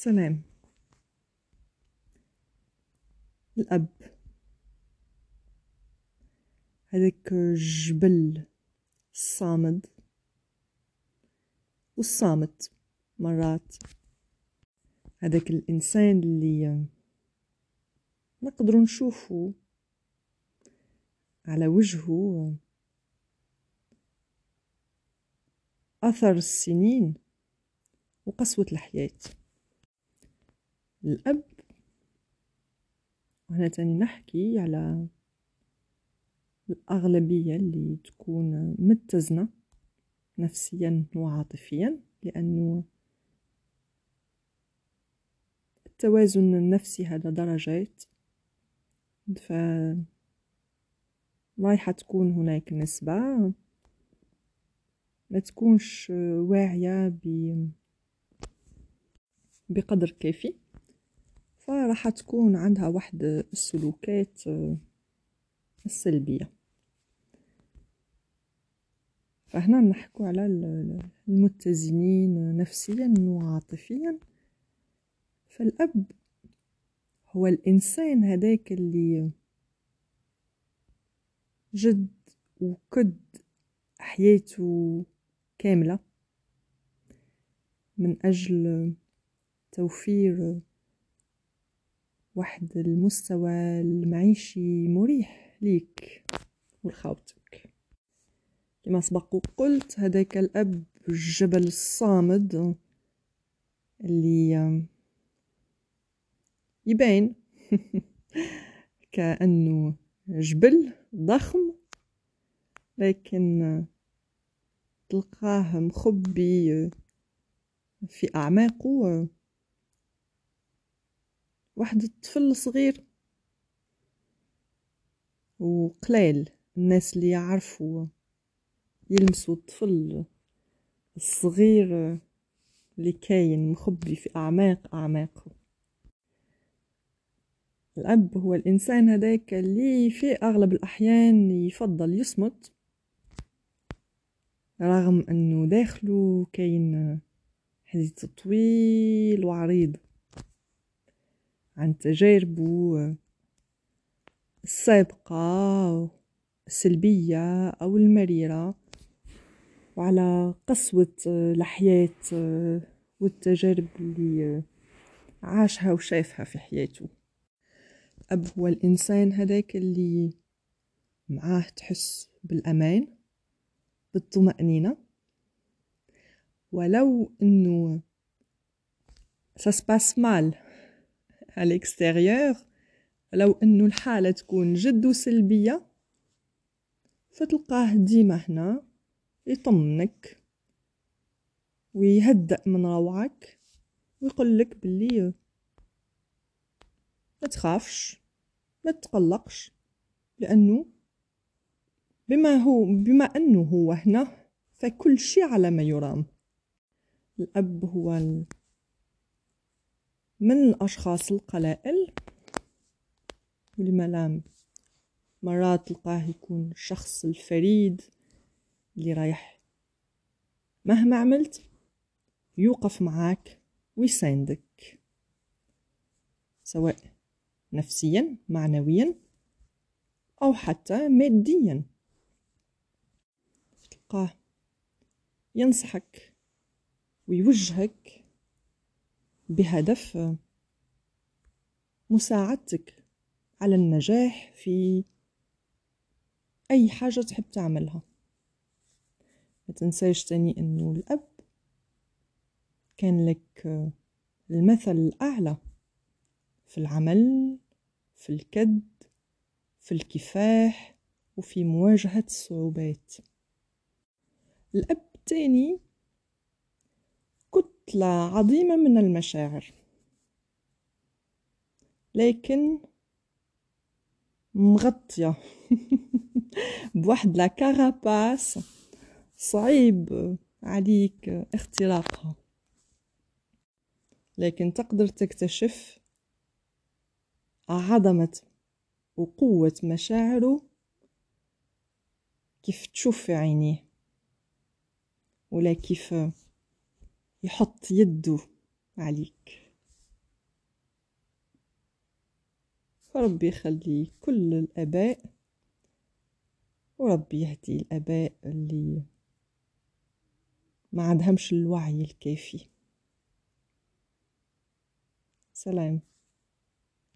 سلام. الأب هذاك الجبل الصامد والصامت مرات، هذاك الإنسان اللي نقدروا نشوفه على وجهه أثر السنين وقسوة الحياة. الأب، وهنا تاني نحكي على الأغلبية اللي تكون متزنة نفسيا وعاطفيا، لأنه التوازن النفسي هذا درجات، رايحة تكون هناك نسبة ما تكونش واعية بقدر كافي، فراح تكون عندها واحد السلوكات السلبية. فهنا نحكو على المتزنين نفسيا وعاطفيا. فالأب هو الإنسان هذاك اللي جد وكد حياته كاملة من أجل توفير واحد المستوى المعيشي مريح ليك ولخوتك. كما سبق وقلت، هذاك الأب الجبل الصامد اللي يبين كأنه جبل ضخم، لكن تلقاه مخبي في أعماقه واحد الطفل صغير. وقليل الناس اللي يعرفوا يلمسوا الطفل الصغير اللي كاين مخبي في أعماقه. الأب هو الإنسان هذاك اللي في أغلب الأحيان يفضل يصمت، رغم أنه داخله كاين حديث طويل وعريض عن تجاربه السابقة السلبية أو المريرة، وعلى قسوة الحياة والتجارب اللي عاشها وشافها في حياته. الأب هو الإنسان هذاك اللي معاه تحس بالأمان بالطمأنينة، ولو أنه ça se passe mal à l'extérieur، لو أنه الحالة تكون جد سلبية، فتلقاه ديما هنا يطمنك ويهدأ من روعك ويقولك باللي ما تخافش ما تقلقش، لأنه بما أنه هو هنا فكل شيء على ما يرام. الأب هو من الأشخاص القلائل، ولما لا مرات تلقاه يكون الشخص الفريد اللي رايح مهما عملت يوقف معاك ويساندك، سواء نفسيا معنويا أو حتى ماديا. تلقاه ينصحك ويوجهك بهدف مساعدتك على النجاح في أي حاجة تحب تعملها. ما تنساش تاني أنه الأب كان لك المثل الأعلى في العمل، في الكد، في الكفاح، وفي مواجهة الصعوبات. الأب تاني كتلة عظيمة من المشاعر، لكن مغطية بواحد لا كاراباس صعيب عليك اختراقها، لكن تقدر تكتشف عظمة وقوة مشاعره كيف تشوف في عينيه، ولا كيف يحط يده عليك. فربي يخلي كل الآباء، وربي يهدي الآباء اللي ما عندهمش الوعي الكافي. سلام.